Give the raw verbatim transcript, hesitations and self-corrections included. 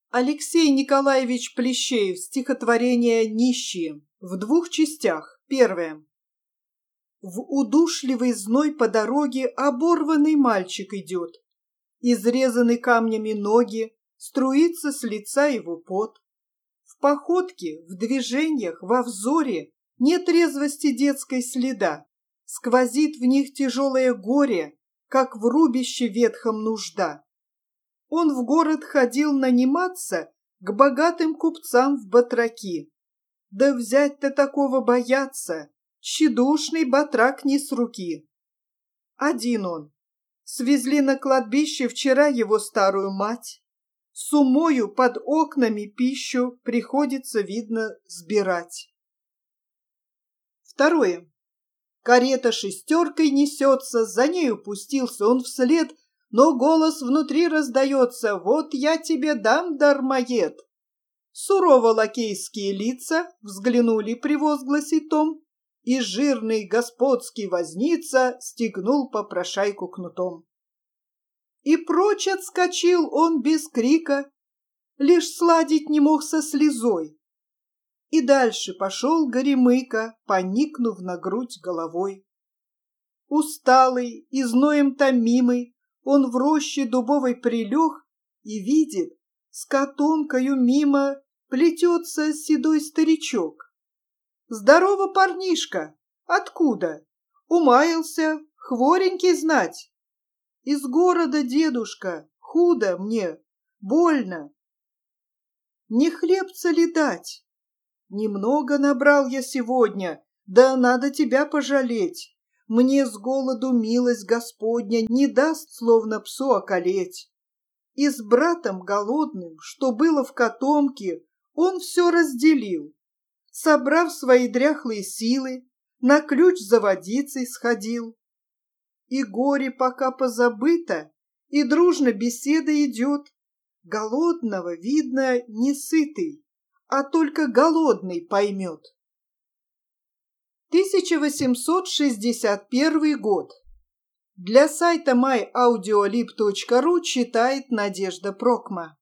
Алексей Николаевич Плещеев. Стихотворение «Нищие». В двух частях. Первое. В удушливый зной по дороге оборванный мальчик идет. Изрезаны камнями ноги, струится с лица его пот. В походке, в движениях, во взоре нет резвости детской следа. Сквозит в них тяжелое горе, как в рубище ветхом нужда. Он в город ходил наниматься к богатым купцам в батраки. Да взять-то такого бояться, тщедушный батрак не с руки. Один он. Свезли на кладбище вчера его старую мать. С умою под окнами пищу приходится, видно, сбирать. Второе. Карета шестеркой несется, за нею пустился он вслед, но голос внутри раздается: «Вот я тебе дам, дармоед!» Сурово лакейские лица взглянули при возгласе том, и жирный господский возница стегнул попрошайку кнутом. И прочь отскочил он без крика, лишь сладить не мог со слезой. И дальше пошел горемыка, поникнув на грудь головой. Усталый и зноем томимый, он в роще дубовой прилег и видит, с котомкою мимо плетется седой старичок. «Здорово, парнишка! Откуда? Умаялся, хворенький знать!» «Из города, дедушка, худо мне, больно!» «Не хлебца ли дать?» «Немного набрал я сегодня, да надо тебя пожалеть. Мне с голоду милость Господня не даст, словно псу околеть». И с братом голодным, что было в котомке, он все разделил. Собрав свои дряхлые силы, на ключ за водицей сходил. И горе пока позабыто, и дружно беседа идет. Голодного, видно, не сытый, а только голодный поймет. тысяча восемьсот шестьдесят первый год. Для сайта май аудиолиб точка ру читает Надежда Прокма.